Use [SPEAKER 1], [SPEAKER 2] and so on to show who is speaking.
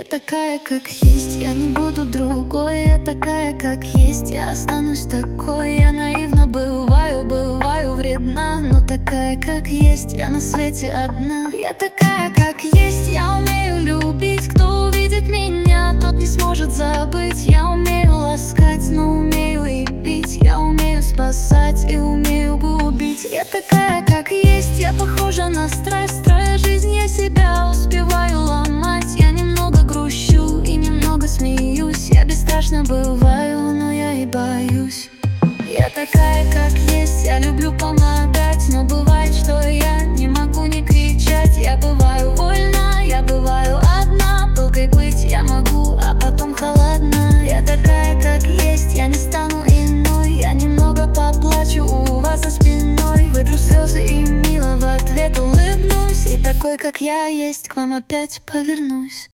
[SPEAKER 1] такая, как есть, я не буду другой. Я такая, как есть, я останусь такой. Я наивно бываю вредна, но такая, как есть, я на свете одна. Я такая, как есть, я умею любить. Кто увидит меня, тот не сможет забыть. Я умею ласкать, но умею и бить. Я умею спасать и умею губить. Я такая, как есть, я похожа на страсть. Строя жизнь, я себя успеваю ломать. Я немного грущу и немного смеюсь. Я бесстрашно бываю, но я и боюсь. Я такая, как есть, я люблю помогать. Но бывает, что я не могу не кричать. Я бываю вольна, я бываю одна. Долгой быть я могу, а потом холодна. Я такая, как есть, я не стану иной. Я немного поплачу у вас за спиной. Вытру слезы и мило в ответ улыбнусь. И такой, как я есть, к вам опять повернусь.